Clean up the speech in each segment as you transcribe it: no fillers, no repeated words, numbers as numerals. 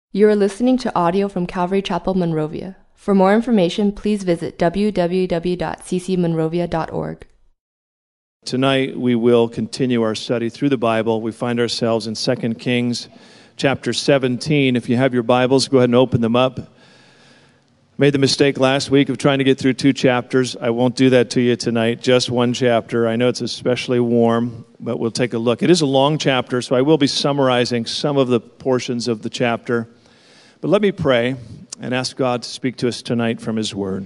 You are listening to audio from Calvary Chapel, Monrovia. For more information, please visit www.ccmonrovia.org. Tonight we will continue our study through the Bible. We find ourselves in 2 Kings chapter 17. If you have your Bibles, go ahead and open them up. Made the mistake last week of trying to get through 2 chapters. I won't do that to you tonight, just 1 chapter. I know it's especially warm, but we'll take a look. It is a long chapter, so I will be summarizing some of the portions of the chapter. But let me pray and ask God to speak to us tonight from His Word.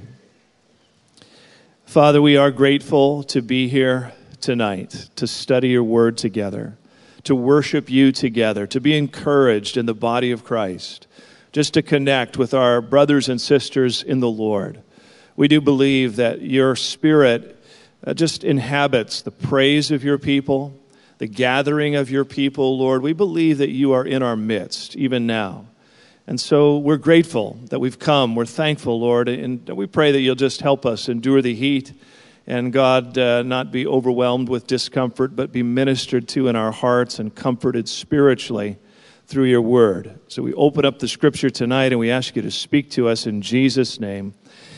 Father, we are grateful to be here tonight, to study your Word together, to worship you together, to be encouraged in the body of Christ, just to connect with our brothers and sisters in the Lord. We do believe that your Spirit just inhabits the praise of your people, the gathering of your people, Lord. We believe that you are in our midst, even now. And so we're grateful that we've come. We're thankful, Lord, and we pray that you'll just help us endure the heat and, God, not be overwhelmed with discomfort, but be ministered to in our hearts and comforted spiritually through your word. So we open up the scripture tonight and we ask you to speak to us in Jesus' name.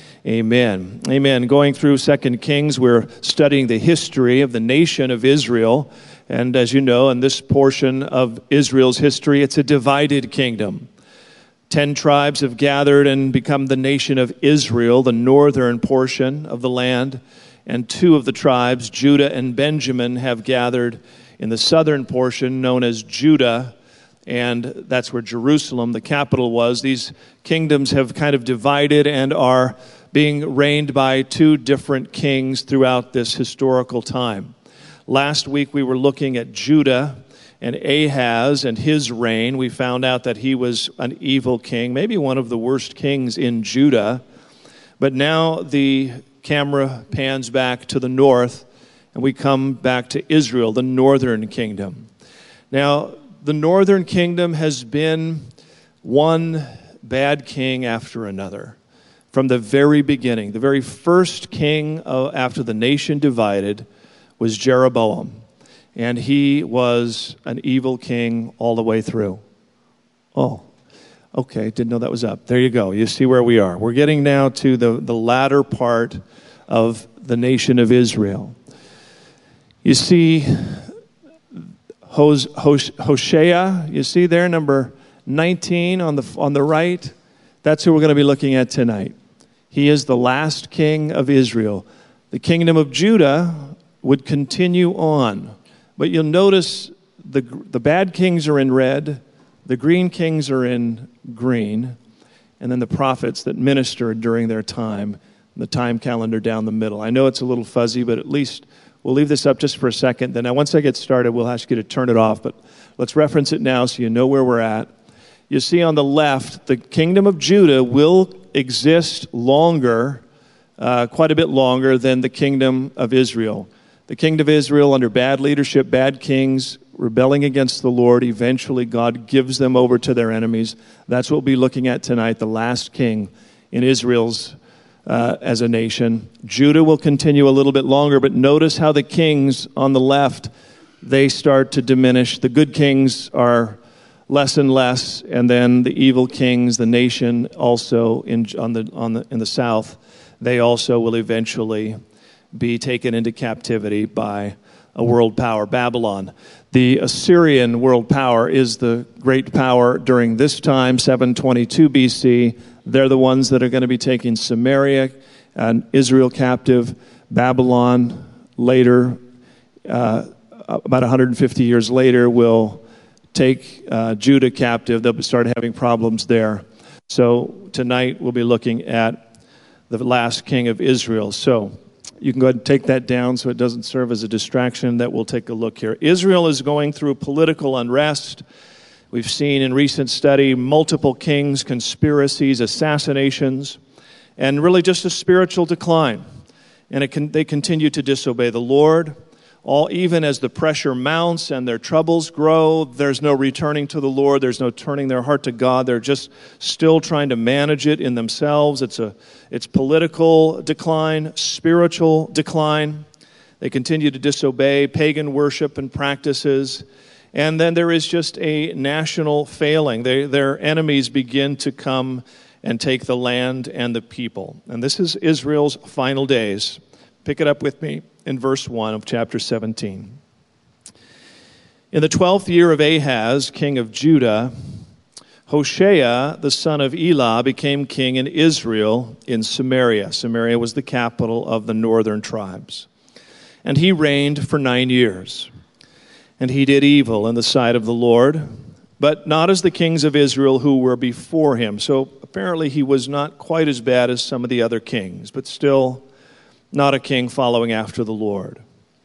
Amen. Amen. Going through 2 Kings, we're studying the history of the nation of Israel. And as you know, in this portion of Israel's history, it's a divided kingdom. 10 tribes have gathered and become the nation of Israel, the northern portion of the land. And 2 of the tribes, Judah and Benjamin, have gathered in the southern portion known as Judah. And that's where Jerusalem, the capital, was. These kingdoms have kind of divided and are being reigned by 2 different kings throughout this historical time. Last week we were looking at Judah and Ahaz and his reign. We found out that he was an evil king, maybe one of the worst kings in Judah. But now the camera pans back to the north, and we come back to Israel, the northern kingdom. Now, the northern kingdom has been one bad king after another. From the very beginning, the very first king after the nation divided was Jeroboam. And he was an evil king all the way through. Oh, okay, didn't know that was up. There you go. You see where we are. We're getting now to the latter part of the nation of Israel. You see Hosea, you see there, number 19 on the right? That's who we're going to be looking at tonight. He is the last king of Israel. The kingdom of Judah would continue on. But you'll notice the bad kings are in red, the green kings are in green, and then the prophets that ministered during their time, the time calendar down the middle. I know it's a little fuzzy, but at least we'll leave this up just for a second. Then once I get started, we'll ask you to turn it off, but let's reference it now so you know where we're at. You see on the left, the kingdom of Judah will exist longer, quite a bit longer than the kingdom of Israel. The kingdom of Israel, under bad leadership, bad kings, rebelling against the Lord, eventually God gives them over to their enemies. That's what we'll be looking at tonight, the last king in Israel's as a nation. Judah will continue a little bit longer, but notice how the kings on the left, they start to diminish. The good kings are less and less, and then the evil kings, the nation also in the south, they also will eventually be taken into captivity by a world power, Babylon. The Assyrian world power is the great power during this time, 722 BC. They're the ones that are going to be taking Samaria and Israel captive. Babylon later, about 150 years later, will take Judah captive. They'll start having problems there. So tonight we'll be looking at the last king of Israel. So you can go ahead and take that down so it doesn't serve as a distraction. That we'll take a look here. Israel is going through political unrest. We've seen in recent study multiple kings, conspiracies, assassinations, and really just a spiritual decline. And they continue to disobey the Lord. Even as the pressure mounts and their troubles grow, there's no returning to the Lord. There's no turning their heart to God. They're just still trying to manage it in themselves. It's political decline, spiritual decline. They continue to disobey pagan worship and practices. And then there is just a national failing. Their enemies begin to come and take the land and the people. And this is Israel's final days. Pick it up with me in verse 1 of chapter 17. In the 12th year of Ahaz, king of Judah, Hoshea, the son of Elah, became king in Israel in Samaria. Samaria was the capital of the northern tribes. And he reigned for 9 years. And he did evil in the sight of the Lord, but not as the kings of Israel who were before him. So apparently he was not quite as bad as some of the other kings, but still not a king following after the Lord.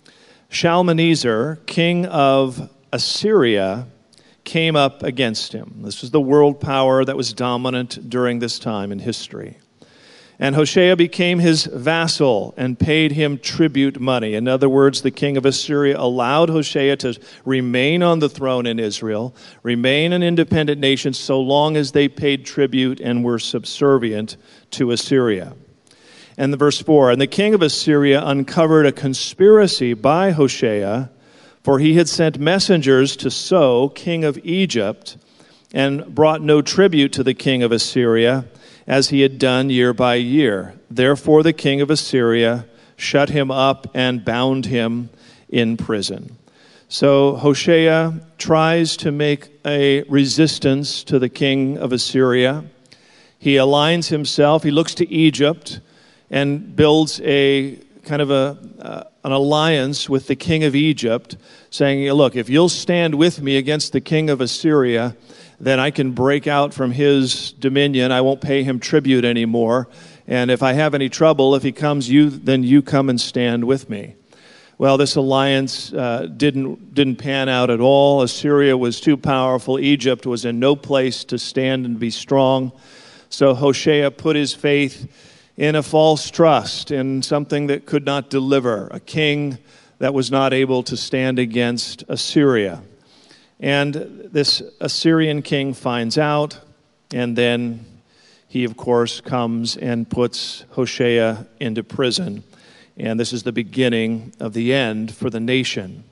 Shalmaneser, king of Assyria, came up against him. This was the world power that was dominant during this time in history. And Hoshea became his vassal and paid him tribute money. In other words, the king of Assyria allowed Hoshea to remain on the throne in Israel, remain an independent nation so long as they paid tribute and were subservient to Assyria. And verse 4, and the king of Assyria uncovered a conspiracy by Hoshea, for he had sent messengers to So, king of Egypt, and brought no tribute to the king of Assyria, as he had done year by year. Therefore the king of Assyria shut him up and bound him in prison. So Hoshea tries to make a resistance to the king of Assyria. He aligns himself, he looks to Egypt, and builds a kind of an alliance with the king of Egypt, saying, look, if you'll stand with me against the king of Assyria, then I can break out from his dominion. I won't pay him tribute anymore. And if I have any trouble, if he comes, then you come and stand with me. Well, this alliance didn't pan out at all. Assyria was too powerful. Egypt was in no place to stand and be strong. So Hoshea put his faith in a false trust, in something that could not deliver, a king that was not able to stand against Assyria. And this Assyrian king finds out, and then he, of course, comes and puts Hoshea into prison. And this is the beginning of the end for the nation.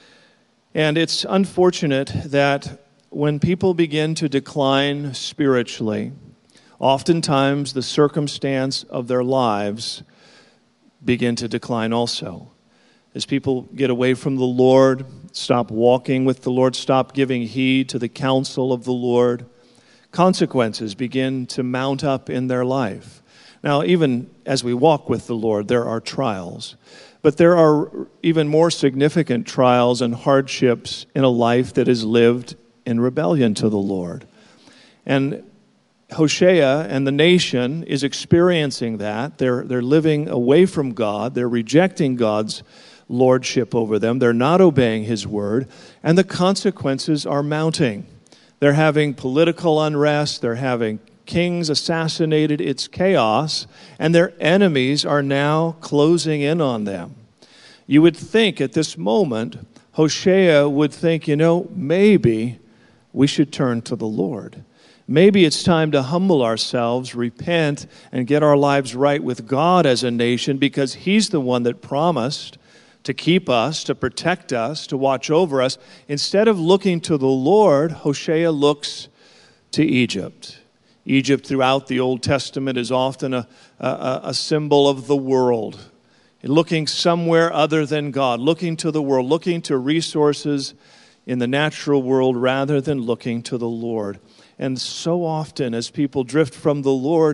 And it's unfortunate that when people begin to decline spiritually, oftentimes the circumstance of their lives begin to decline also. As people get away from the Lord, stop walking with the Lord, stop giving heed to the counsel of the Lord, consequences begin to mount up in their life. Now, even as we walk with the Lord, there are trials. But there are even more significant trials and hardships in a life that is lived in rebellion to the Lord. And Hoshea and the nation is experiencing that. They're living away from God. They're rejecting God's lordship over them. They're not obeying his word, and the consequences are mounting. They're having political unrest. They're having kings assassinated. It's chaos, and their enemies are now closing in on them. You would think at this moment, Hoshea would think, maybe we should turn to the Lord. Maybe it's time to humble ourselves, repent, and get our lives right with God as a nation, because he's the one that promised to keep us, to protect us, to watch over us. Instead of looking to the Lord, Hoshea looks to Egypt. Egypt throughout the Old Testament is often a symbol of the world. Looking somewhere other than God, looking to the world, looking to resources in the natural world rather than looking to the Lord. And so often as people drift from the Lord,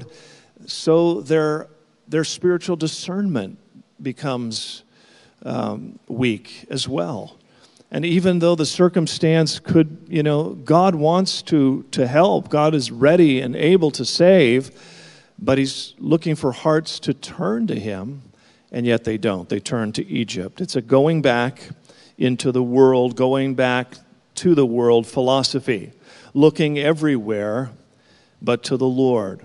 so their spiritual discernment becomes weak as well. And even though the circumstance could, God wants to help. God is ready and able to save, but he's looking for hearts to turn to him, and yet they don't. They turn to Egypt. It's a going back into the world, going back to the world philosophy, looking everywhere but to the Lord.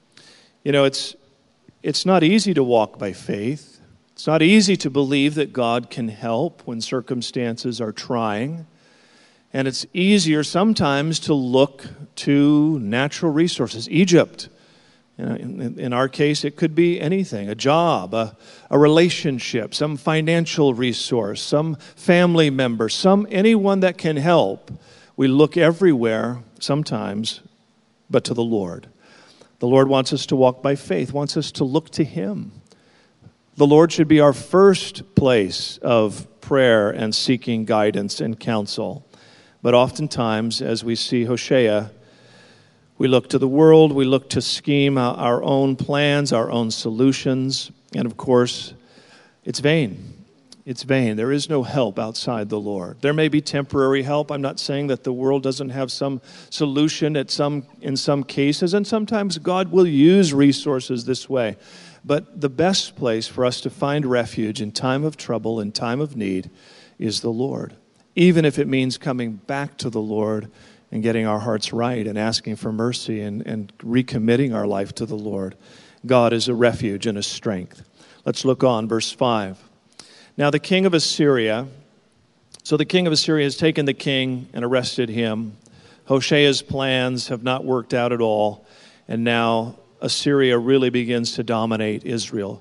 It's not easy to walk by faith. It's not easy to believe that God can help when circumstances are trying. And it's easier sometimes to look to natural resources. Egypt In our case, it could be anything, a job, a relationship, some financial resource, some family member, anyone that can help. We look everywhere sometimes, but to the Lord. The Lord wants us to walk by faith, wants us to look to Him. The Lord should be our first place of prayer and seeking guidance and counsel. But oftentimes, as we see Hosea, we look to the world, we look to scheme our own plans, our own solutions, and of course, it's vain. It's vain. There is no help outside the Lord. There may be temporary help. I'm not saying that the world doesn't have some solution in some cases, and sometimes God will use resources this way. But the best place for us to find refuge in time of trouble, in time of need, is the Lord. Even if it means coming back to the Lord and getting our hearts right and asking for mercy and recommitting our life to the Lord. God is a refuge and a strength. Let's look on, verse 5. Now the king of Assyria, so the king of Assyria has taken the king and arrested him. Hosea's plans have not worked out at all, and now Assyria really begins to dominate Israel.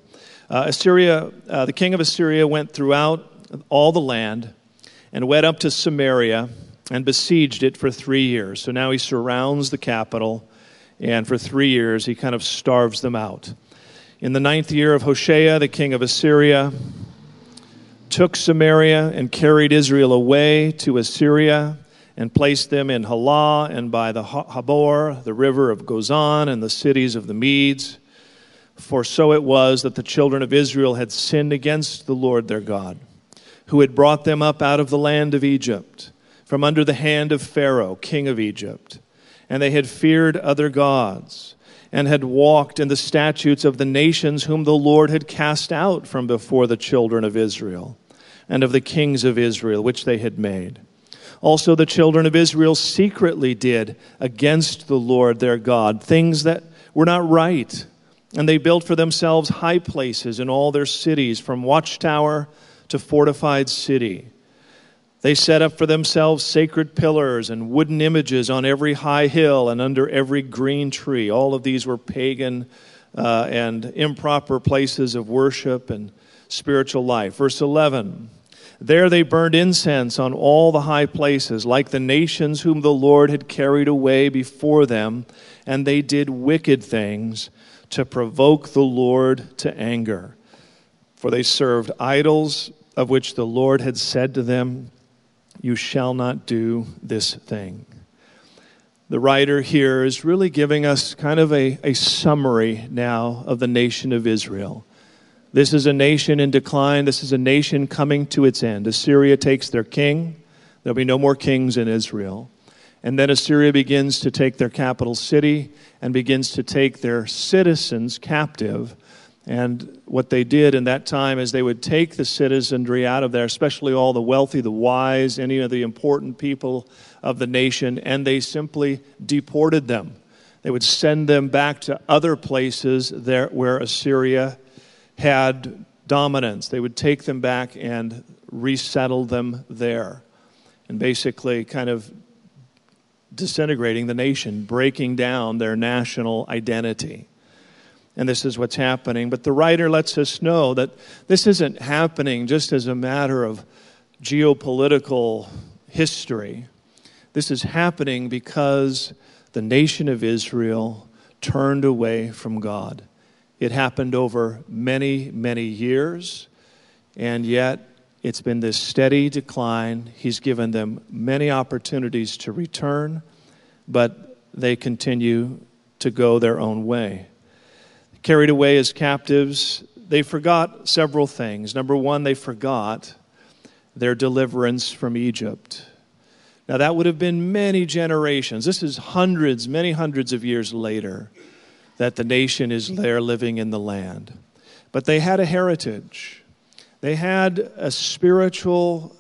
The king of Assyria went throughout all the land and went up to Samaria and besieged it for 3 years. So now he surrounds the capital, and for 3 years he kind of starves them out. In the 9th year of Hoshea, the king of Assyria took Samaria and carried Israel away to Assyria and placed them in Halah and by the Habor, the river of Gozan, and the cities of the Medes. For so it was that the children of Israel had sinned against the Lord their God, who had brought them up out of the land of Egypt, from under the hand of Pharaoh, king of Egypt. And they had feared other gods, and had walked in the statutes of the nations whom the Lord had cast out from before the children of Israel, and of the kings of Israel, which they had made. Also the children of Israel secretly did against the Lord their God things that were not right, and they built for themselves high places in all their cities, from watchtower to fortified city. They set up for themselves sacred pillars and wooden images on every high hill and under every green tree. All of these were pagan and improper places of worship and spiritual life. Verse 11, there they burned incense on all the high places, like the nations whom the Lord had carried away before them, and they did wicked things to provoke the Lord to anger. For they served idols, of which the Lord had said to them, you shall not do this thing. The writer here is really giving us kind of a summary now of the nation of Israel. This is a nation in decline. This is a nation coming to its end. Assyria takes their king. There'll be no more kings in Israel. And then Assyria begins to take their capital city and begins to take their citizens captive. And what they did in that time is they would take the citizenry out of there, especially all the wealthy, the wise, any of the important people of the nation, and they simply deported them. They would send them back to other places there where Assyria had dominance. They would take them back and resettle them there, and basically kind of disintegrating the nation, breaking down their national identity. And this is what's happening. But the writer lets us know that this isn't happening just as a matter of geopolitical history. This is happening because the nation of Israel turned away from God. It happened over many, many years, and yet it's been this steady decline. He's given them many opportunities to return, but they continue to go their own way. Carried away as captives, they forgot several things. Number one, they forgot their deliverance from Egypt. Now, that would have been many generations. This is many hundreds of years later that the nation is there living in the land. But they had a heritage. They had a spiritual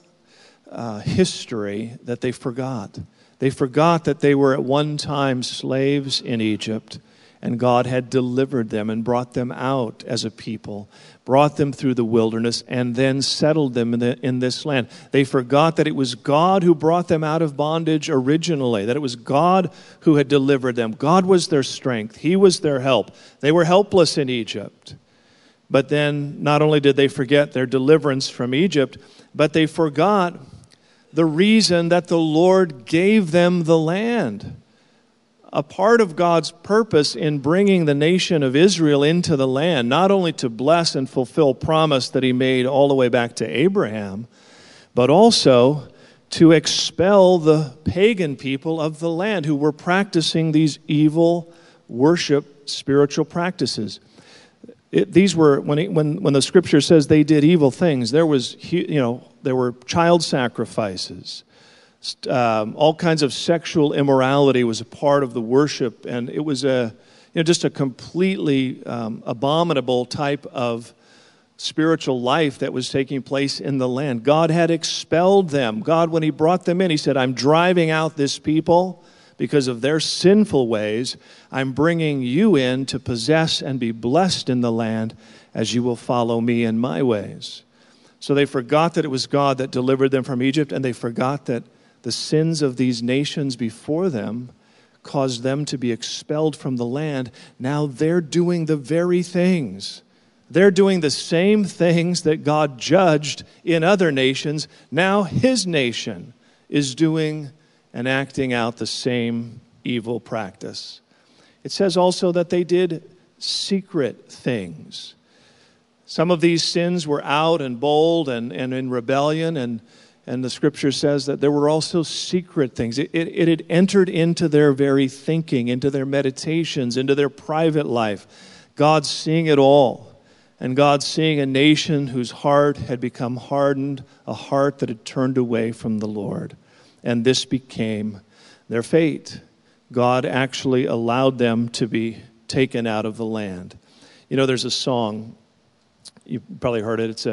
history that they forgot. They forgot that they were at one time slaves in Egypt, And God had delivered them and brought them out as a people, brought them through the wilderness, and then settled them in this land. They forgot that it was God who brought them out of bondage originally, that it was God who had delivered them. God was their strength. He was their help. They were helpless in Egypt. But then not only did they forget their deliverance from Egypt, but they forgot the reason that the Lord gave them the land. A part of God's purpose in bringing the nation of Israel into the land, not only to bless and fulfill promise that he made all the way back to Abraham, but also to expel the pagan people of the land who were practicing these evil worship spiritual practices. These were, when the scripture says they did evil things, there were child sacrifices. All kinds of sexual immorality was a part of the worship, and it was just a completely abominable type of spiritual life that was taking place in the land. God had expelled them. God, when he brought them in, he said, I'm driving out this people because of their sinful ways. I'm bringing you in to possess and be blessed in the land as you will follow me in my ways. So they forgot that it was God that delivered them from Egypt, and they forgot that the sins of these nations before them caused them to be expelled from the land. Now they're doing the very things. They're doing the same things that God judged in other nations. Now his nation is doing and acting out the same evil practice. It says also that they did secret things. Some of these sins were out and bold and in rebellion, and the scripture says that there were also secret things. It had entered into their very thinking, into their meditations, into their private life. God seeing it all. And God seeing a nation whose heart had become hardened, a heart that had turned away from the Lord. And this became their fate. God actually allowed them to be taken out of the land. You know, there's a song, you've probably heard it,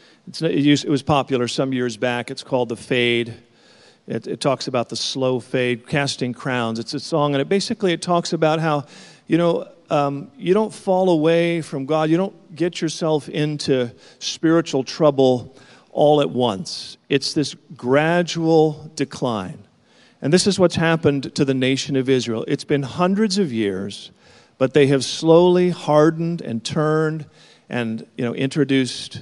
it was popular some years back. It's called The Fade. It talks about the slow fade, casting crowns. It's a song, and it talks about how, you don't fall away from God. You don't get yourself into spiritual trouble all at once. It's this gradual decline. And this is what's happened to the nation of Israel. It's been hundreds of years, but they have slowly hardened and turned and, introduced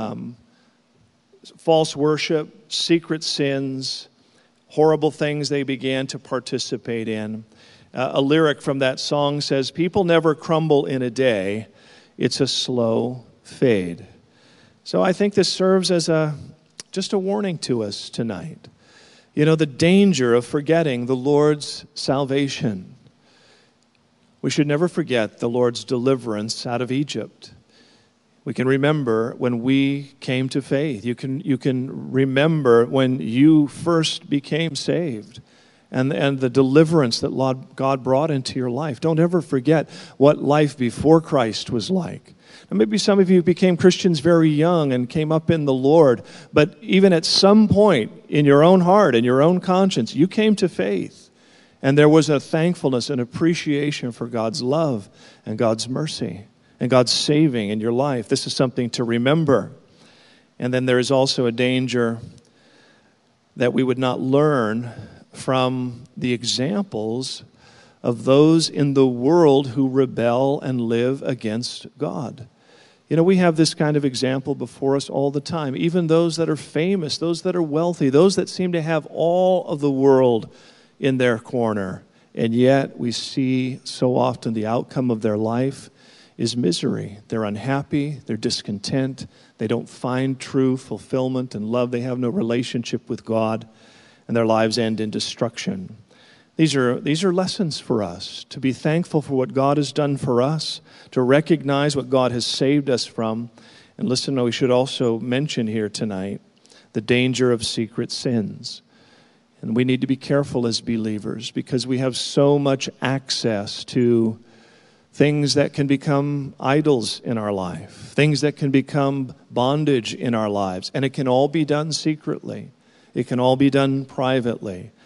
false worship, secret sins, horrible things they began to participate in. A lyric from that song says, "People never crumble in a day. It's a slow fade." So I think this serves as just a warning to us tonight. The danger of forgetting the Lord's salvation. We should never forget the Lord's deliverance out of Egypt. We can remember when we came to faith. You can remember when you first became saved and the deliverance that God brought into your life. Don't ever forget what life before Christ was like. Now, maybe some of you became Christians very young and came up in the Lord, but even at some point in your own heart and your own conscience, you came to faith. And there was a thankfulness and appreciation for God's love and God's mercy and God's saving in your life. This is something to remember. And then there is also a danger that we would not learn from the examples of those in the world who rebel and live against God. We have this kind of example before us all the time. Even those that are famous, those that are wealthy, those that seem to have all of the world in their corner. And yet we see so often the outcome of their life is misery. They're unhappy, they're discontent, they don't find true fulfillment and love, they have no relationship with God, and their lives end in destruction. These are lessons for us, to be thankful for what God has done for us, to recognize what God has saved us from. And listen, we should also mention here tonight the danger of secret sins. And we need to be careful as believers because we have so much access to things that can become idols in our life, things that can become bondage in our lives. And it can all be done secretly. It can all be done privately.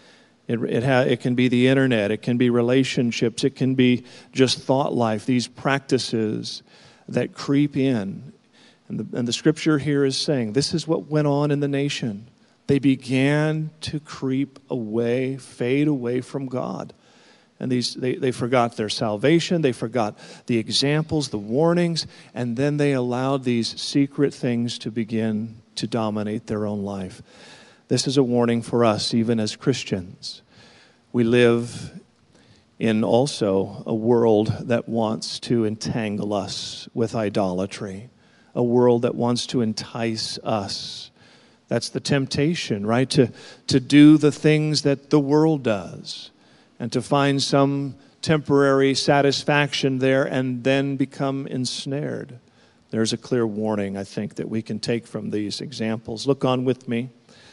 It can be the internet. It can be relationships. It can be just thought life, these practices that creep in. And the scripture here is saying this is what went on in the nation. They began to creep away, fade away from God. And they forgot their salvation. They forgot the examples, the warnings, and then they allowed these secret things to begin to dominate their own life. This is a warning for us, even as Christians. We live in also a world that wants to entangle us with idolatry, a world that wants to entice us. That's the temptation, right? To do the things that the world does and to find some temporary satisfaction there and then become ensnared. There's a clear warning, I think, that we can take from these examples. Look on with me.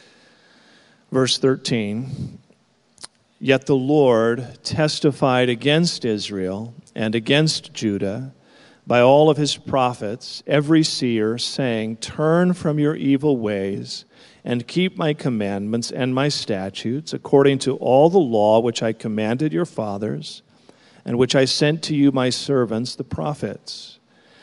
Verse 13. Yet the Lord testified against Israel and against Judah by all of his prophets, every seer, saying, Turn from your evil ways and keep my commandments and my statutes, according to all the law which I commanded your fathers, and which I sent to you my servants, the prophets.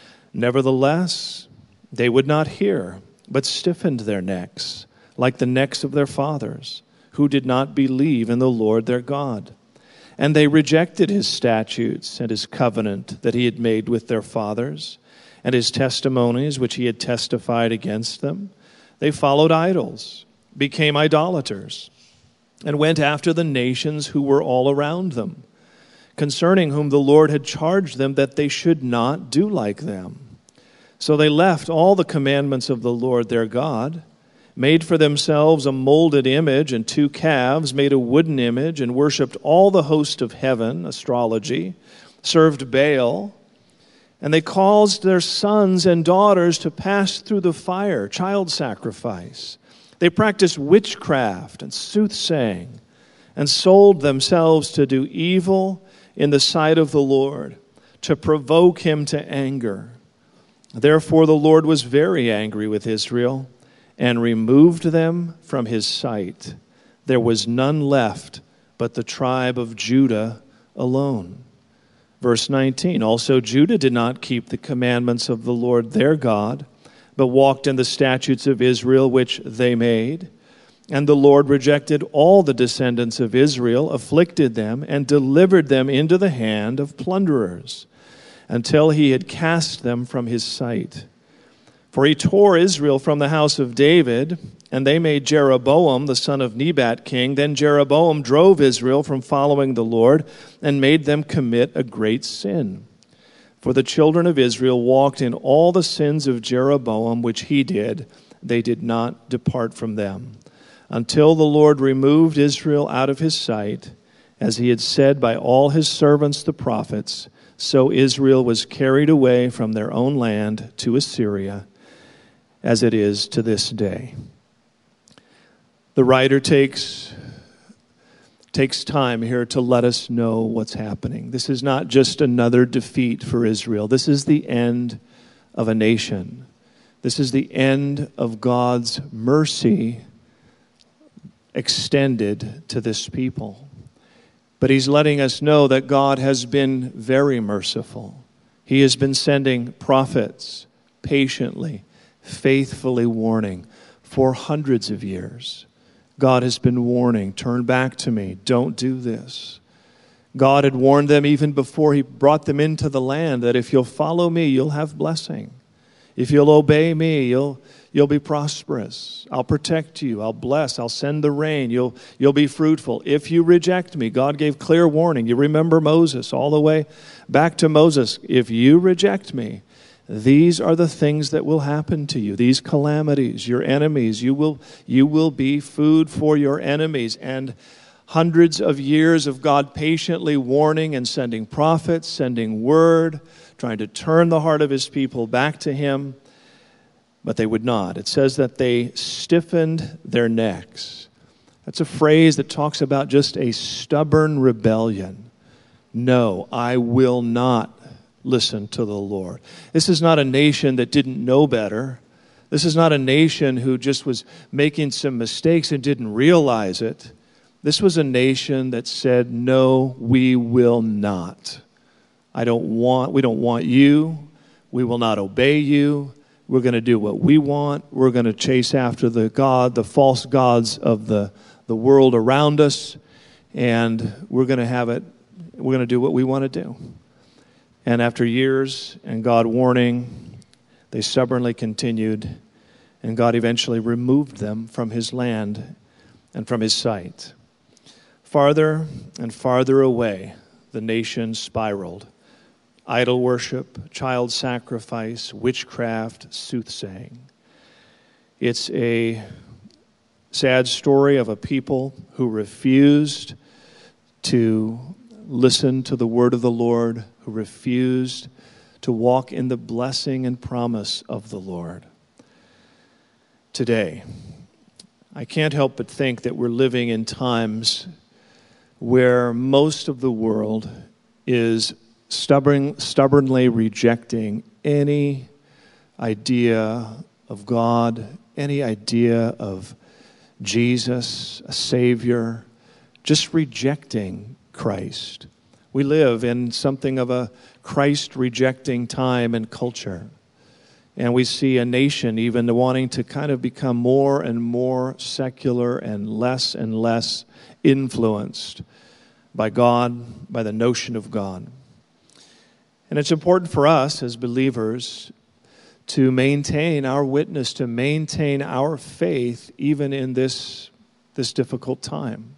Nevertheless, they would not hear, but stiffened their necks, like the necks of their fathers, who did not believe in the Lord their God. And they rejected his statutes and his covenant that he had made with their fathers, and his testimonies which he had testified against them. They followed idols, became idolaters, and went after the nations who were all around them, concerning whom the Lord had charged them that they should not do like them. So they left all the commandments of the Lord their God, made for themselves a molded image and 2 calves, made a wooden image, and worshipped all the host of heaven, astrology, served Baal, and they caused their sons and daughters to pass through the fire, child sacrifice. They practiced witchcraft and soothsaying, and sold themselves to do evil in the sight of the Lord, to provoke him to anger. Therefore the Lord was very angry with Israel, and removed them from his sight. There was none left but the tribe of Judah alone. Verse 19, also Judah did not keep the commandments of the Lord their God, but walked in the statutes of Israel which they made. And the Lord rejected all the descendants of Israel, afflicted them, and delivered them into the hand of plunderers, until he had cast them from his sight. For he tore Israel from the house of David, and they made Jeroboam the son of Nebat king. Then Jeroboam drove Israel from following the Lord, and made them commit a great sin. For the children of Israel walked in all the sins of Jeroboam, which he did. They did not depart from them, until the Lord removed Israel out of his sight, as he had said by all his servants the prophets. So Israel was carried away from their own land to Assyria, as it is to this day. The writer takes time here to let us know what's happening. This is not just another defeat for Israel. This is the end of a nation. This is the end of God's mercy extended to this people. But he's letting us know that God has been very merciful. He has been sending prophets patiently, faithfully warning for hundreds of years. God has been warning, turn back to me, don't do this. God had warned them even before he brought them into the land that if you'll follow me, you'll have blessing. If you'll obey me, you'll be prosperous. I'll protect you. I'll bless. I'll send the rain. You'll be fruitful. If you reject me, God gave clear warning. You remember Moses all the way back to Moses. If you reject me, these are the things that will happen to you. These calamities, your enemies. You will be food for your enemies. And hundreds of years of God patiently warning and sending prophets, sending word, trying to turn the heart of his people back to him. But they would not. It says that they stiffened their necks. That's a phrase that talks about just a stubborn rebellion. No, I will not listen to the Lord. This is not a nation that didn't know better. This is not a nation who just was making some mistakes and didn't realize it. This was a nation that said, no, we will not. We don't want you. We will not obey you. We're going to do what we want. We're going to chase after the false gods of the world around us, and we're going to have it. We're going to do what we want to do. And after years and God warning, they stubbornly continued, and God eventually removed them from his land and from his sight. Farther and farther away, the nation spiraled. Idol worship, child sacrifice, witchcraft, soothsaying. It's a sad story of a people who refused to listen to the word of the Lord, who refused to walk in the blessing and promise of the Lord. Today, I can't help but think that we're living in times where most of the world is stubbornly rejecting any idea of God, any idea of Jesus, a Savior, just rejecting Christ. We live in something of a Christ-rejecting time and culture. And we see a nation even wanting to kind of become more and more secular and less influenced by God, by the notion of God. And it's important for us as believers to maintain our witness, to maintain our faith even in this difficult time.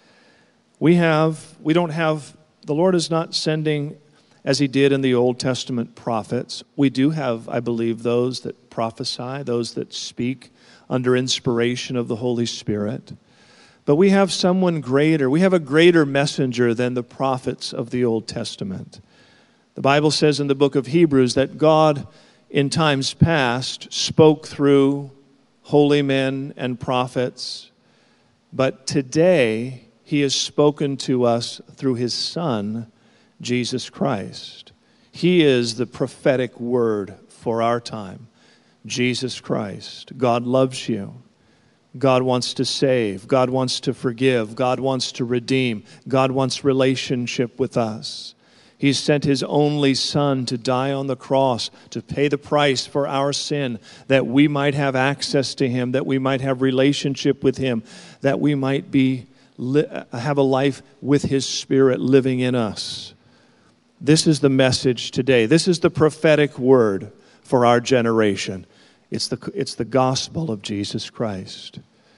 The Lord is not sending, as he did in the Old Testament prophets. We do have, I believe, those that prophesy, those that speak under inspiration of the Holy Spirit. But we have someone greater. We have a greater messenger than the prophets of the Old Testament. The Bible says in the book of Hebrews that God, in times past, spoke through holy men and prophets. But today, he has spoken to us through his Son, Jesus Christ. He is the prophetic word for our time. Jesus Christ. God loves you. God wants to save. God wants to forgive. God wants to redeem. God wants relationship with us. He sent his only Son to die on the cross, to pay the price for our sin, that we might have access to him, that we might have relationship with him, that we might have a life with his Spirit living in us. This is the message today. This is the prophetic word for our generation. It's the gospel of Jesus Christ.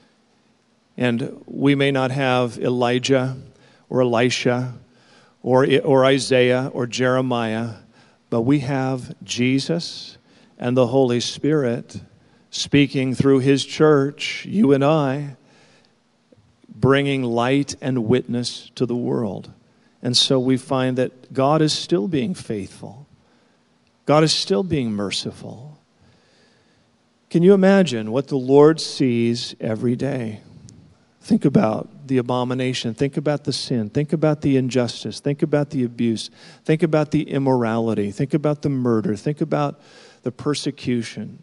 And we may not have Elijah or Elisha or Isaiah or Jeremiah, but we have Jesus and the Holy Spirit speaking through his church, you and I, bringing light and witness to the world. And so we find that God is still being faithful. God is still being merciful. Can you imagine what the Lord sees every day? Think about the abomination. Think about the sin. Think about the injustice. Think about the abuse. Think about the immorality. Think about the murder. Think about the persecution.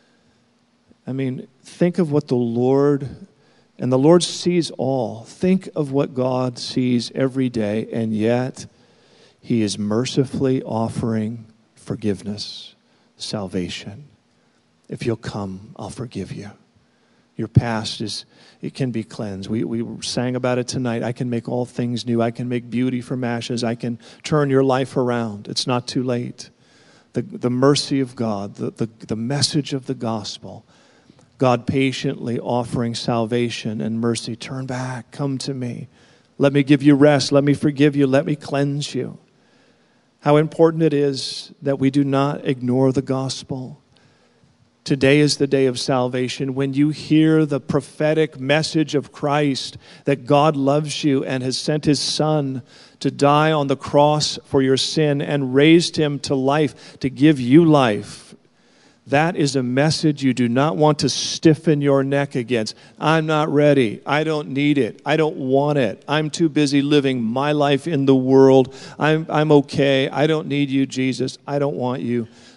I mean, think of what the Lord sees all. Think of what God sees every day, and yet he is mercifully offering forgiveness, salvation. If you'll come, I'll forgive you. Your past it can be cleansed. We sang about it tonight. I can make all things new. I can make beauty from ashes. I can turn your life around. It's not too late. The mercy of God, the message of the gospel, God patiently offering salvation and mercy. Turn back, come to me. Let me give you rest. Let me forgive you. Let me cleanse you. How important it is that we do not ignore the gospel. Today is the day of salvation. When you hear the prophetic message of Christ, that God loves you and has sent his Son to die on the cross for your sin and raised him to life to give you life, that is a message you do not want to stiffen your neck against. I'm not ready. I don't need it. I don't want it. I'm too busy living my life in the world. I'm okay. I don't need you, Jesus. I don't want you.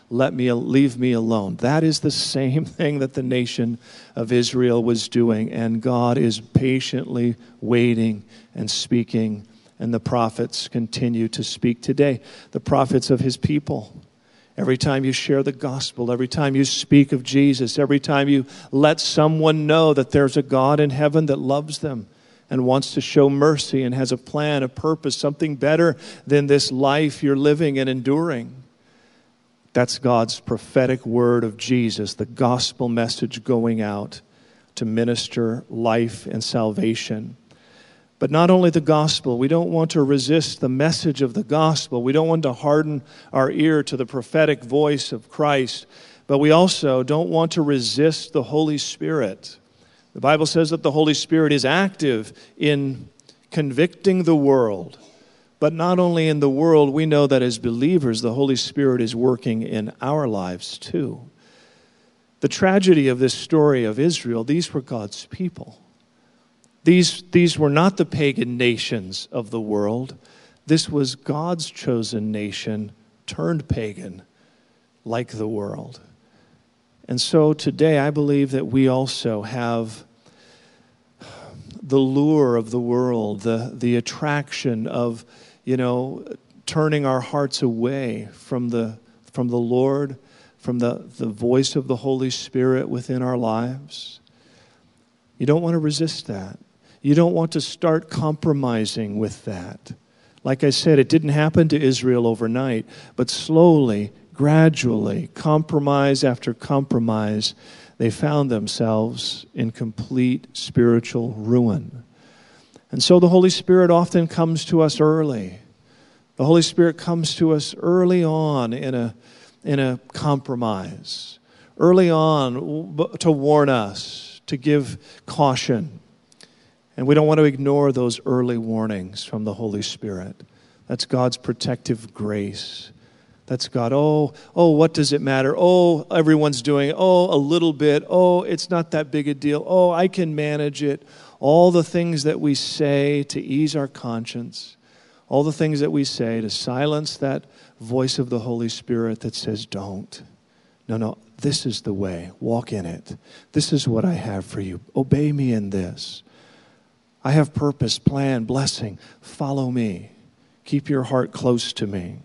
leave me alone. That is the same thing that the nation of Israel was doing, and God is patiently waiting and speaking, and the prophets continue to speak today. The prophets of his people. Every time you share the gospel, every time you speak of Jesus, every time you let someone know that there's a God in heaven that loves them and wants to show mercy and has a plan, a purpose, something better than this life you're living and enduring. That's God's prophetic word of Jesus, the gospel message going out to minister life and salvation. But not only the gospel, we don't want to resist the message of the gospel. We don't want to harden our ear to the prophetic voice of Christ. But we also don't want to resist the Holy Spirit. The Bible says that the Holy Spirit is active in convicting the world. But not only in the world, we know that as believers, the Holy Spirit is working in our lives too. The tragedy of this story of Israel, these were God's people. These were not the pagan nations of the world. This was God's chosen nation turned pagan like the world. And so today I believe that we also have the lure of the world, the attraction of, turning our hearts away from the Lord, from the voice of the Holy Spirit within our lives. You don't want to resist that. You don't want to start compromising with that. Like I said, it didn't happen to Israel overnight, but slowly, gradually, compromise after compromise, they found themselves in complete spiritual ruin. And so the Holy Spirit often comes to us early. The Holy Spirit comes to us early on in a compromise, early on to warn us, to give caution. And we don't want to ignore those early warnings from the Holy Spirit. That's God's protective grace. That's God, what does it matter? Oh, everyone's doing it. Oh, a little bit. Oh, it's not that big a deal. Oh, I can manage it. All the things that we say to ease our conscience, all the things that we say to silence that voice of the Holy Spirit that says, don't. No, this is the way. Walk in it. This is what I have for you. Obey me in this. I have purpose, plan, blessing. Follow me. Keep your heart close to me.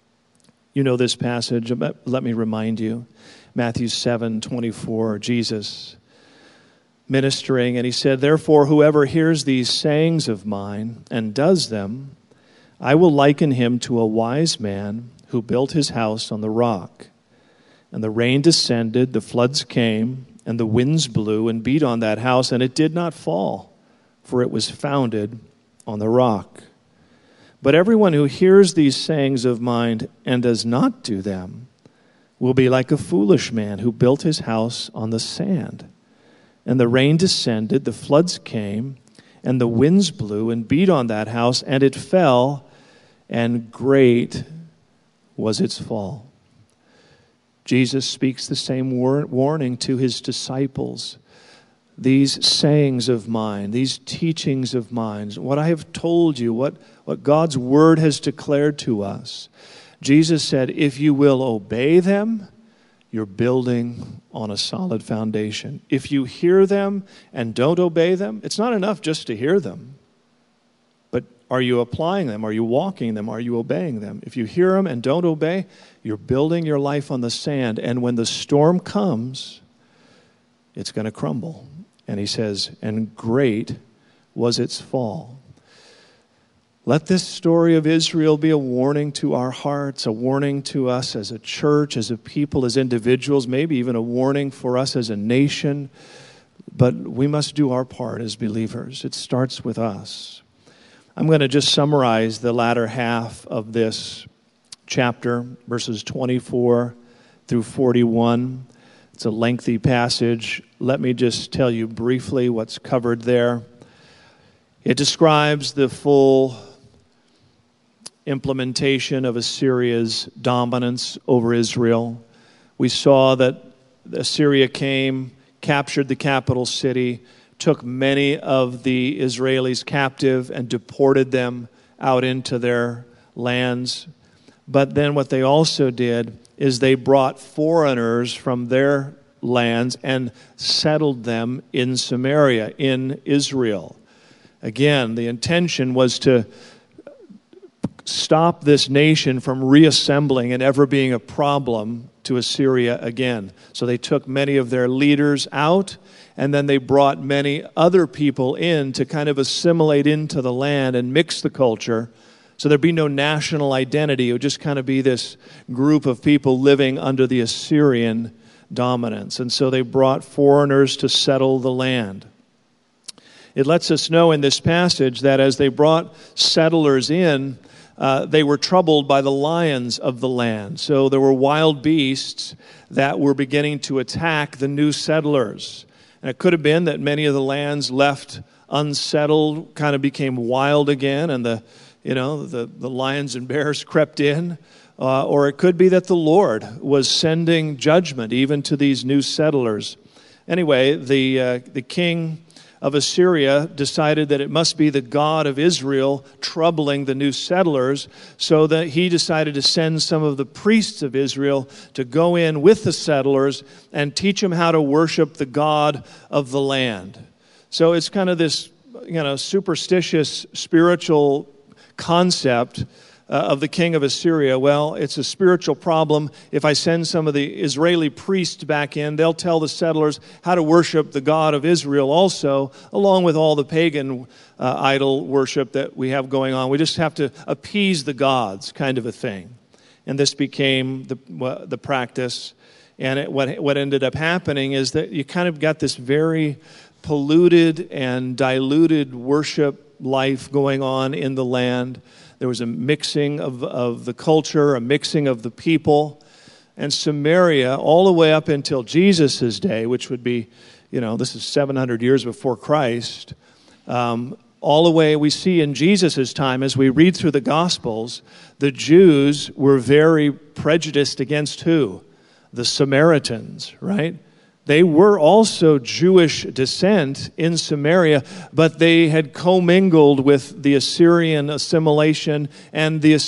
You know this passage. Let me remind you. Matthew 7:24, Jesus ministering, and he said, "Therefore, whoever hears these sayings of mine and does them, I will liken him to a wise man who built his house on the rock. And the rain descended, the floods came, and the winds blew and beat on that house, and it did not fall, for it was founded on the rock. But everyone who hears these sayings of mine and does not do them will be like a foolish man who built his house on the sand. And the rain descended, the floods came, and the winds blew and beat on that house, and it fell, and great was its fall." Jesus speaks the same warning to his disciples. These sayings of mine, these teachings of mine, what I have told you, what God's word has declared to us. Jesus said, if you will obey them, you're building on a solid foundation. If you hear them and don't obey them, it's not enough just to hear them. But are you applying them? Are you walking them? Are you obeying them? If you hear them and don't obey, you're building your life on the sand. And when the storm comes, it's going to crumble. And he says, and great was its fall. Let this story of Israel be a warning to our hearts, a warning to us as a church, as a people, as individuals, maybe even a warning for us as a nation. But we must do our part as believers. It starts with us. I'm going to just summarize the latter half of this chapter, verses 24 through 41. It's a lengthy passage. Let me just tell you briefly what's covered there. It describes the full implementation of Assyria's dominance over Israel. We saw that Assyria came, captured the capital city, took many of the Israelis captive and deported them out into their lands. But then what they also did is they brought foreigners from their lands and settled them in Samaria, in Israel. Again, the intention was to stop this nation from reassembling and ever being a problem to Assyria again. So they took many of their leaders out, and then they brought many other people in to kind of assimilate into the land and mix the culture. So there'd be no national identity. It would just kind of be this group of people living under the Assyrian dominance. And so they brought foreigners to settle the land. It lets us know in this passage that as they brought settlers in, they were troubled by the lions of the land. So there were wild beasts that were beginning to attack the new settlers. And it could have been that many of the lands left unsettled kind of became wild again, and the lions and bears crept in. Or it could be that the Lord was sending judgment even to these new settlers. Anyway, the king of Assyria decided that it must be the God of Israel troubling the new settlers, so that he decided to send some of the priests of Israel to go in with the settlers and teach them how to worship the God of the land. So it's kind of this, superstitious spiritual concept of the king of Assyria. Well, it's a spiritual problem. If I send some of the Israeli priests back in, they'll tell the settlers how to worship the God of Israel also, along with all the pagan idol worship that we have going on. We just have to appease the gods, kind of a thing. And this became the practice. And what ended up happening is that you kind of got this very polluted and diluted worship life going on in the land. There was a mixing of the culture, a mixing of the people. And Samaria, all the way up until Jesus' day, which would be, this is 700 years before Christ, all the way we see in Jesus' time, as we read through the Gospels, the Jews were very prejudiced against who? The Samaritans, right? They were also Jewish descent in Samaria, but they had commingled with the Assyrian assimilation and the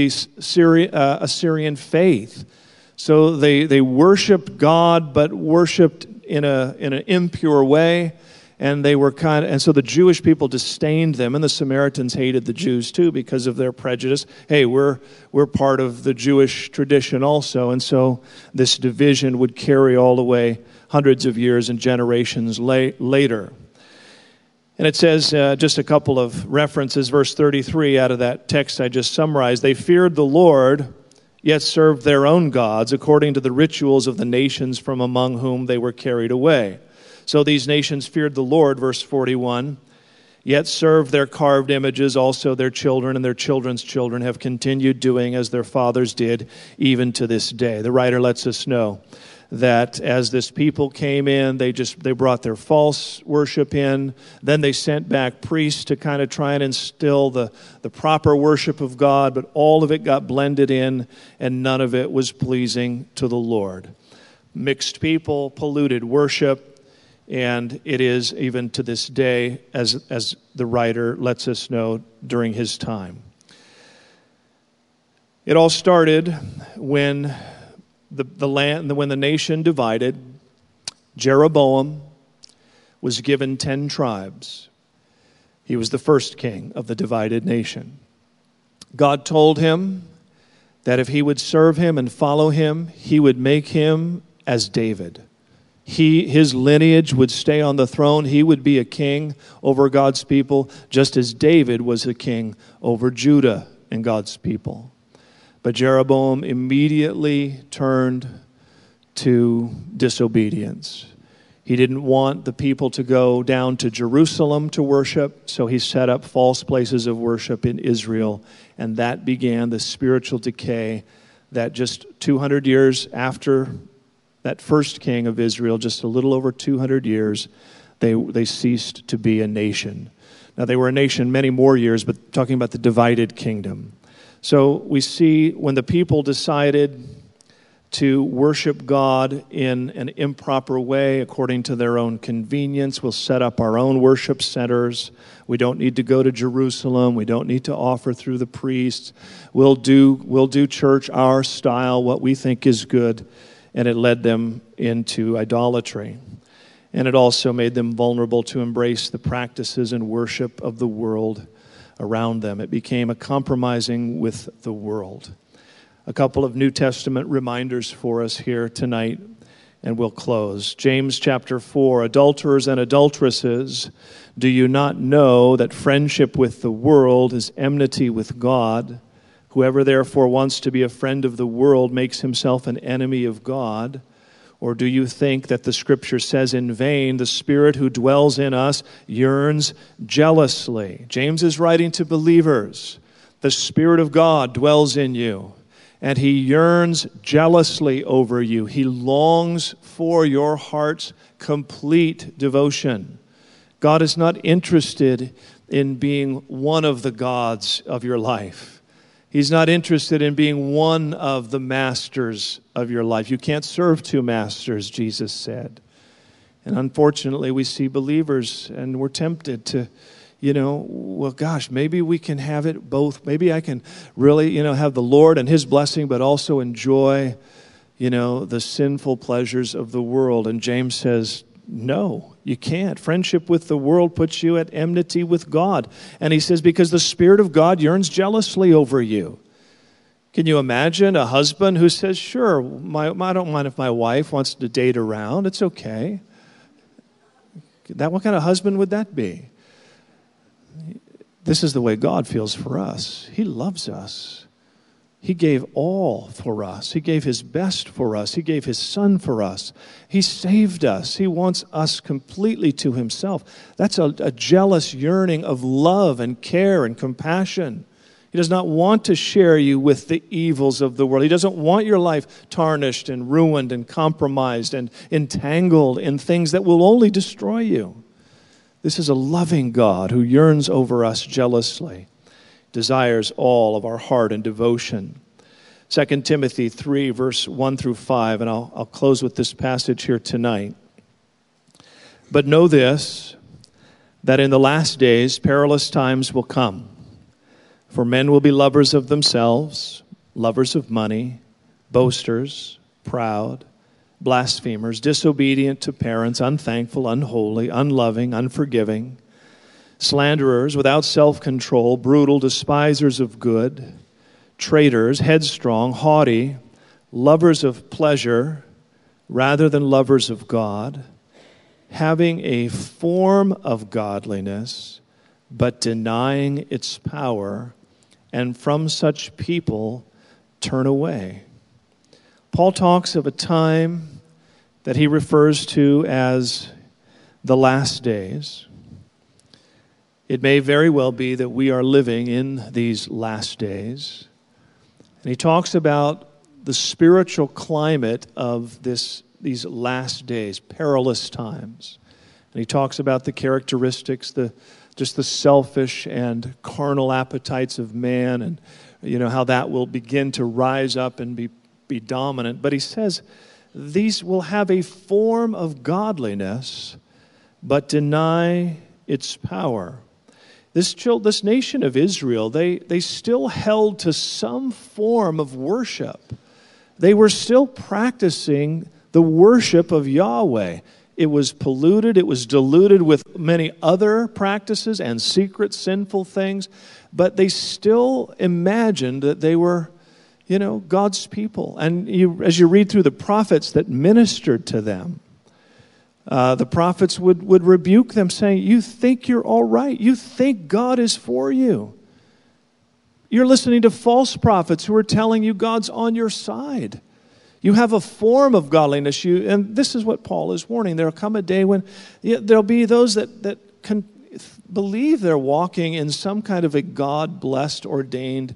Assyrian faith. So they worshiped God, but worshiped in an impure way, and they were and so the Jewish people disdained them, and the Samaritans hated the Jews too because of their prejudice. Hey, we're part of the Jewish tradition also, and so this division would carry all the way hundreds of years and generations later. And it says, just a couple of references, verse 33 out of that text I just summarized, they feared the Lord, yet served their own gods according to the rituals of the nations from among whom they were carried away. So these nations feared the Lord, verse 41, yet served their carved images. Also their children and their children's children have continued doing as their fathers did, even to this day. The writer lets us know that as this people came in, they brought their false worship in. Then they sent back priests to kind of try and instill the proper worship of God, but all of it got blended in, and none of it was pleasing to the Lord. Mixed people, polluted worship, and it is even to this day, as the writer lets us know, during his time. It all started when when the nation divided. Jeroboam was given 10 tribes. He was the first king of the divided nation. God told him that if he would serve him and follow him, he would make him as David. His lineage would stay on the throne. He would be a king over God's people, just as David was a king over Judah and God's people. But Jeroboam immediately turned to disobedience. He didn't want the people to go down to Jerusalem to worship, so he set up false places of worship in Israel, and that began the spiritual decay that just 200 years after that first king of Israel, just a little over 200 years, they ceased to be a nation. Now, they were a nation many more years, but talking about the divided kingdom. So we see when the people decided to worship God in an improper way according to their own convenience. We'll set up our own worship centers. We don't need to go to Jerusalem. We don't need to offer through the priests. We'll do church our style, what we think is good. And it led them into idolatry. And it also made them vulnerable to embrace the practices and worship of the world around them. It became a compromising with the world. A couple of New Testament reminders for us here tonight, and we'll close. James chapter 4, adulterers and adulteresses, do you not know that friendship with the world is enmity with God? Whoever therefore wants to be a friend of the world makes himself an enemy of God. Or do you think that the Scripture says in vain, the Spirit who dwells in us yearns jealously? James is writing to believers. The Spirit of God dwells in you. And He yearns jealously over you. He longs for your heart's complete devotion. God is not interested in being one of the gods of your life. He's not interested in being one of the masters of your life. You can't serve two masters, Jesus said. And unfortunately, we see believers and we're tempted to, well, gosh, maybe we can have it both. Maybe I can really, have the Lord and His blessing, but also enjoy, the sinful pleasures of the world. And James says, no, you can't. Friendship with the world puts you at enmity with God. And he says, because the Spirit of God yearns jealously over you. Can you imagine a husband who says, sure, I don't mind if my wife wants to date around. It's okay. What kind of husband would that be? This is the way God feels for us. He loves us. He gave all for us. He gave His best for us. He gave His Son for us. He saved us. He wants us completely to Himself. That's a jealous yearning of love and care and compassion. He does not want to share you with the evils of the world. He doesn't want your life tarnished and ruined and compromised and entangled in things that will only destroy you. This is a loving God who yearns over us jealously, desires all of our heart and devotion. 2 Timothy 3, verse 1 through 5, and I'll close with this passage here tonight. But know this, that in the last days perilous times will come. For men will be lovers of themselves, lovers of money, boasters, proud, blasphemers, disobedient to parents, unthankful, unholy, unloving, unforgiving, slanderers, without self-control, brutal, despisers of good, traitors, headstrong, haughty, lovers of pleasure rather than lovers of God, having a form of godliness, but denying its power, and from such people turn away. Paul talks of a time that he refers to as the last days. It may very well be that we are living in these last days. And he talks about the spiritual climate of these last days, perilous times. And he talks about the characteristics, just the selfish and carnal appetites of man, and how that will begin to rise up and be dominant. But he says these will have a form of godliness, but deny its power. This nation of Israel, they still held to some form of worship. They were still practicing the worship of Yahweh. It was polluted, it was diluted with many other practices and secret sinful things, but they still imagined that they were, God's people. And as you read through the prophets that ministered to them, the prophets would rebuke them, saying, you think you're all right. You think God is for you. You're listening to false prophets who are telling you God's on your side. You have a form of godliness. And this is what Paul is warning. There will come a day when there'll be those that can believe they're walking in some kind of a God-blessed, ordained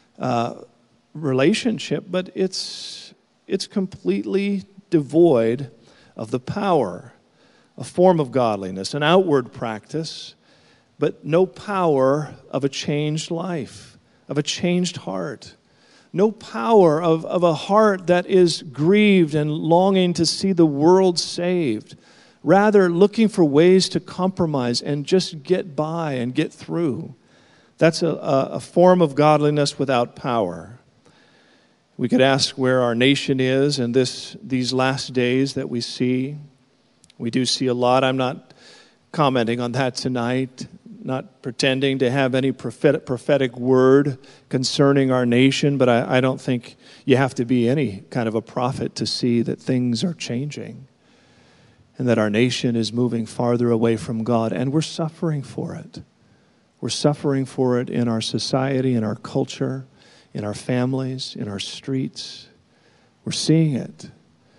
relationship, but it's completely devoid of the power, a form of godliness, an outward practice, but no power of a changed life, of a changed heart, no power of a heart that is grieved and longing to see the world saved. Rather, looking for ways to compromise and just get by and get through. That's a form of godliness without power. We could ask where our nation is in these last days that we see. We do see a lot. I'm not commenting on that tonight, not pretending to have any prophetic word concerning our nation, but I don't think you have to be any kind of a prophet to see that things are changing and that our nation is moving farther away from God, and we're suffering for it. We're suffering for it in our society, in our culture, in our families, in our streets. We're seeing it.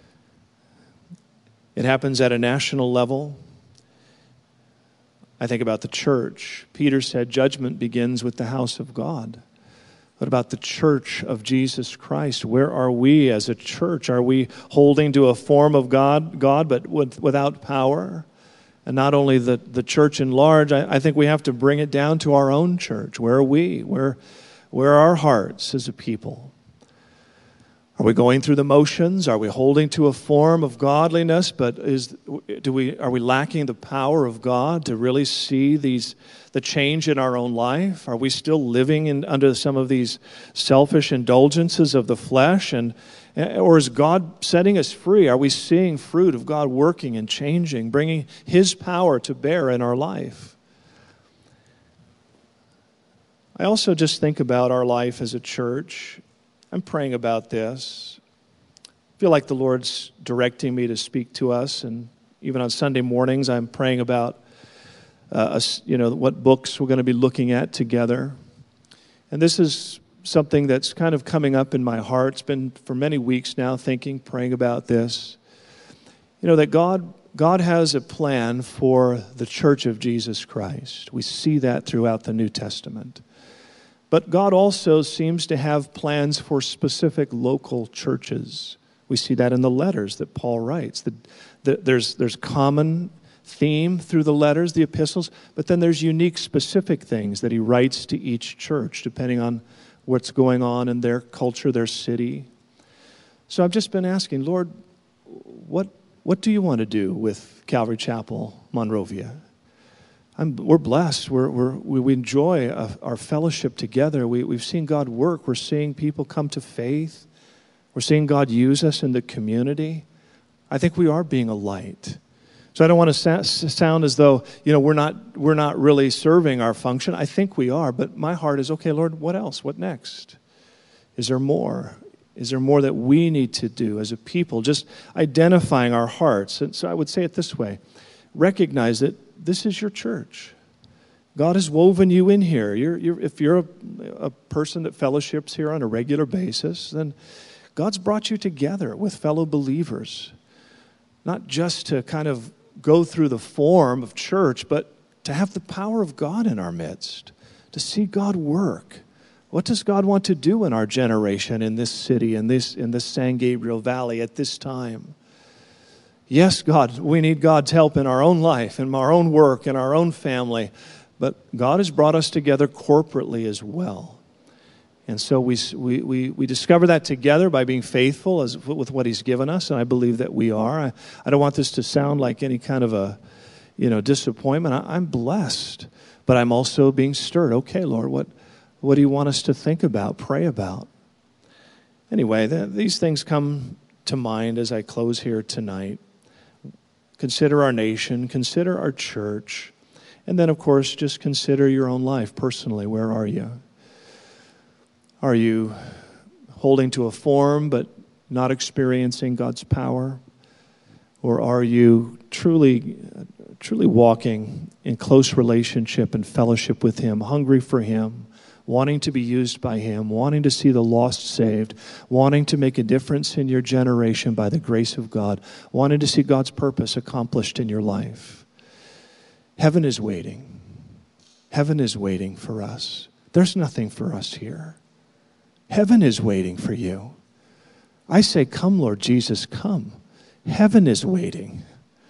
It happens at a national level. I think about the church. Peter said judgment begins with the house of God. What about the church of Jesus Christ? Where are we as a church? Are we holding to a form of God but without power? And not only the church in large, I think we have to bring it down to our own church. Where are we? Where are our hearts as a people? Are we going through the motions? Are we holding to a form of godliness, but are we lacking the power of God to really see the change in our own life? Are we still living under some of these selfish indulgences of the flesh, or is God setting us free? Are we seeing fruit of God working and changing, bringing His power to bear in our life? I also just think about our life as a church. I'm praying about this. I feel like the Lord's directing me to speak to us, and even on Sunday mornings, I'm praying about what books we're going to be looking at together. And this is something that's kind of coming up in my heart. It's been for many weeks now, praying about this. That God has a plan for the church of Jesus Christ. We see that throughout the New Testament. But God also seems to have plans for specific local churches. We see that in the letters that Paul writes. There's common theme through the letters, the epistles, but then there's unique, specific things that he writes to each church, depending on what's going on in their culture, their city. So I've just been asking, Lord, what do you want to do with Calvary Chapel, Monrovia? We're blessed. We enjoy our fellowship together. We've seen God work. We're seeing people come to faith. We're seeing God use us in the community. I think we are being a light. So I don't want to sound as though we're not really serving our function. I think we are, but my heart is, okay, Lord, what else? What next? Is there more? Is there more that we need to do as a people? Just identifying our hearts. And so I would say it this way: recognize that this is your church. God has woven you in here. If you're a person that fellowships here on a regular basis, then God's brought you together with fellow believers, not just to kind of go through the form of church, but to have the power of God in our midst, to see God work. What does God want to do in our generation, in this city, in this San Gabriel Valley at this time? Yes, God, we need God's help in our own life, in our own work, in our own family. But God has brought us together corporately as well. And so we discover that together by being faithful with what He's given us, and I believe that we are. I don't want this to sound like any kind of a disappointment. I'm blessed, but I'm also being stirred. Okay, Lord, what do you want us to think about, pray about? Anyway, these things come to mind as I close here tonight. Consider our nation, consider our church, and then, of course, just consider your own life personally. Where are you? Are you holding to a form but not experiencing God's power? Or are you truly walking in close relationship and fellowship with Him, hungry for Him, wanting to be used by Him, wanting to see the lost saved, wanting to make a difference in your generation by the grace of God, wanting to see God's purpose accomplished in your life? Heaven is waiting. Heaven is waiting for us. There's nothing for us here. Heaven is waiting for you. I say, come, Lord Jesus, come. Heaven is waiting.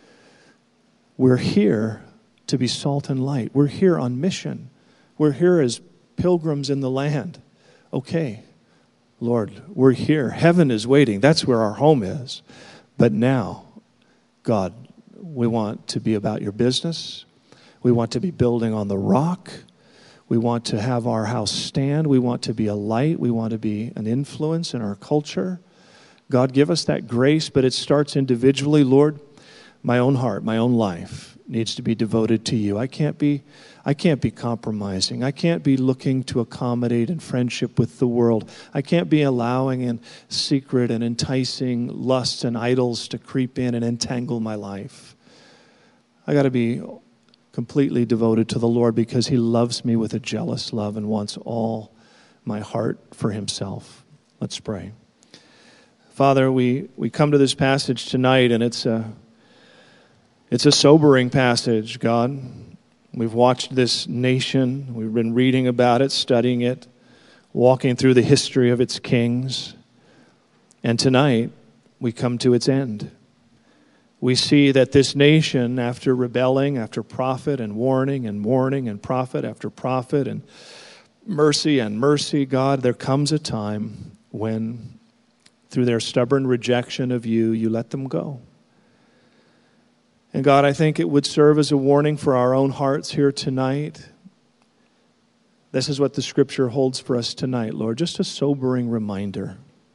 We're here to be salt and light. We're here on mission. We're here as pilgrims in the land. Okay, Lord, we're here. Heaven is waiting. That's where our home is. But now, God, we want to be about your business. We want to be building on the rock. We want to have our house stand. We want to be a light. We want to be an influence in our culture. God, give us that grace, but it starts individually. Lord, my own heart, my own life needs to be devoted to you. I can't be compromising. I can't be looking to accommodate in friendship with the world. I can't be allowing in secret and enticing lusts and idols to creep in and entangle my life. I got to be completely devoted to the Lord because he loves me with a jealous love and wants all my heart for himself. Let's pray. Father, we come to this passage tonight, and it's a sobering passage, God. We've watched this nation. We've been reading about it, studying it, walking through the history of its kings. And tonight, we come to its end. We see that this nation, after rebelling, after prophet and warning and prophet after prophet and mercy, God, there comes a time when, through their stubborn rejection of you, you let them go. And God, I think it would serve as a warning for our own hearts here tonight. This is what the Scripture holds for us tonight, Lord, just a sobering reminder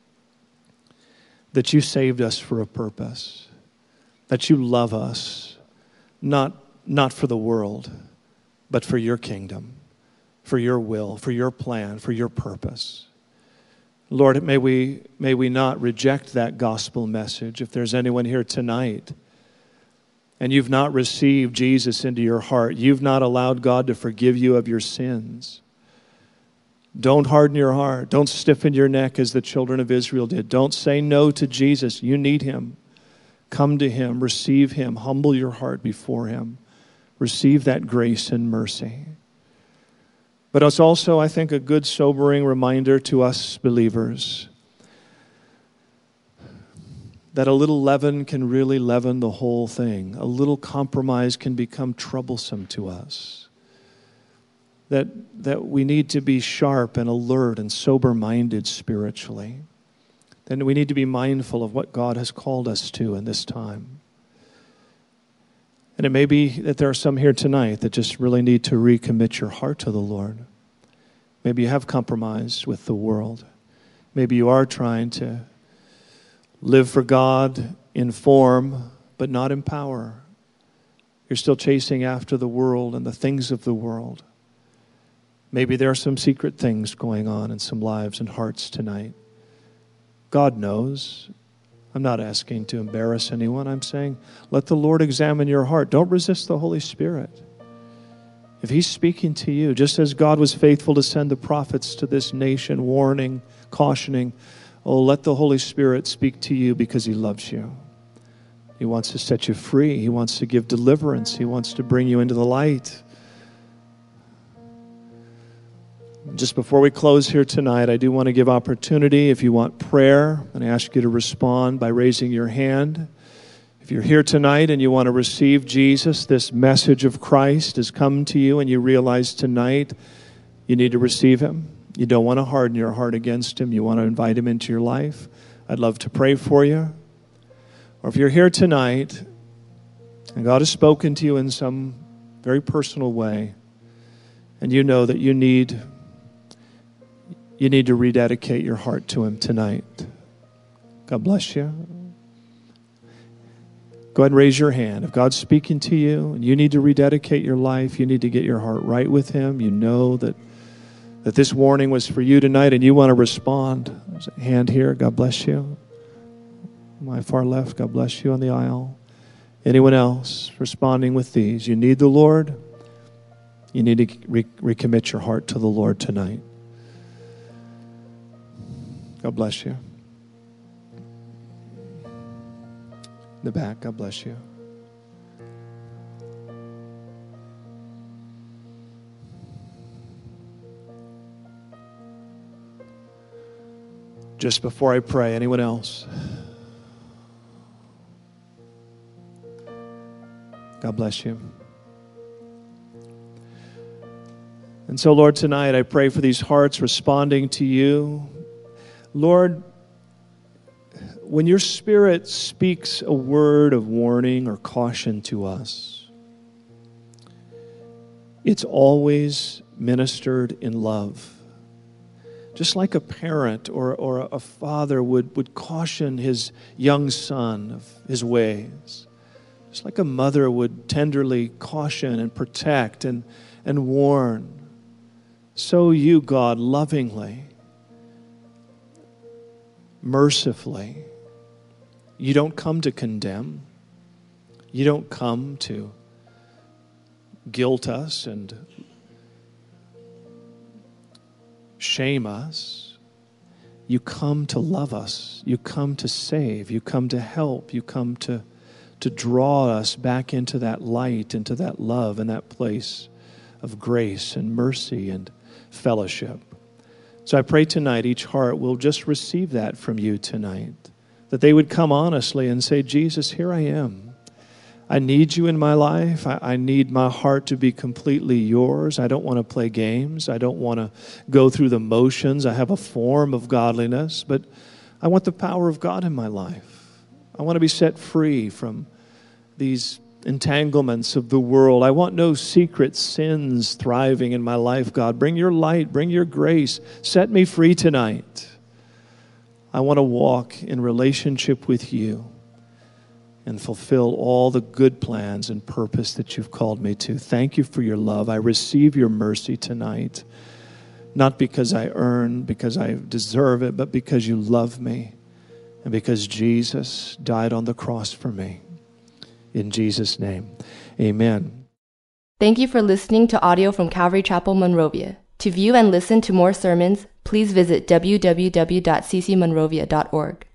that you saved us for a purpose, that you love us, not for the world, but for your kingdom, for your will, for your plan, for your purpose. Lord, may we not reject that gospel message. If there's anyone here tonight and you've not received Jesus into your heart, you've not allowed God to forgive you of your sins, don't harden your heart. Don't stiffen your neck as the children of Israel did. Don't say no to Jesus. You need him. Come to him. Receive him. Humble your heart before him. Receive that grace and mercy. But it's also, I think, a good sobering reminder to us believers that a little leaven can really leaven the whole thing. A little compromise can become troublesome to us. That we need to be sharp and alert and sober-minded spiritually. Then we need to be mindful of what God has called us to in this time. And it may be that there are some here tonight that just really need to recommit your heart to the Lord. Maybe you have compromised with the world. Maybe you are trying to live for God in form, but not in power. You're still chasing after the world and the things of the world. Maybe there are some secret things going on in some lives and hearts tonight. God knows. I'm not asking to embarrass anyone. I'm saying, let the Lord examine your heart. Don't resist the Holy Spirit. If he's speaking to you, just as God was faithful to send the prophets to this nation, warning, cautioning, let the Holy Spirit speak to you because he loves you. He wants to set you free. He wants to give deliverance. He wants to bring you into the light. Just before we close here tonight, I do want to give opportunity. If you want prayer, and I ask you to respond by raising your hand. If you're here tonight and you want to receive Jesus, this message of Christ has come to you and you realize tonight you need to receive him. You don't want to harden your heart against him. You want to invite him into your life. I'd love to pray for you. Or if you're here tonight and God has spoken to you in some very personal way and you know that you need to rededicate your heart to him tonight. God bless you. Go ahead and raise your hand. If God's speaking to you and you need to rededicate your life, you need to get your heart right with him, you know that this warning was for you tonight and you want to respond. There's a hand here. God bless you. My far left, God bless you on the aisle. Anyone else responding with these? You need the Lord. You need to recommit your heart to the Lord tonight. God bless you. In the back, God bless you. Just before I pray, anyone else? God bless you. And so, Lord, tonight I pray for these hearts responding to you. Lord, when your Spirit speaks a word of warning or caution to us, it's always ministered in love. Just like a parent or a father would caution his young son of his ways. Just like a mother would tenderly caution and protect and warn. So you, God, lovingly, mercifully, you don't come to condemn. You don't come to guilt us and shame us. You come to love us. You come to save. You come to help. You come to draw us back into that light, into that love, and that place of grace and mercy and fellowship. So I pray tonight each heart will just receive that from you tonight, that they would come honestly and say, Jesus, here I am. I need you in my life. I need my heart to be completely yours. I don't want to play games. I don't want to go through the motions. I have a form of godliness, but I want the power of God in my life. I want to be set free from these entanglements of the world. I want no secret sins thriving in my life, God. Bring your light, bring your grace. Set me free tonight. I want to walk in relationship with you and fulfill all the good plans and purpose that you've called me to. Thank you for your love. I receive your mercy tonight, not because I earn, because I deserve it, but because you love me and because Jesus died on the cross for me. In Jesus' name, amen. Thank you for listening to audio from Calvary Chapel, Monrovia. To view and listen to more sermons, please visit www.ccmonrovia.org.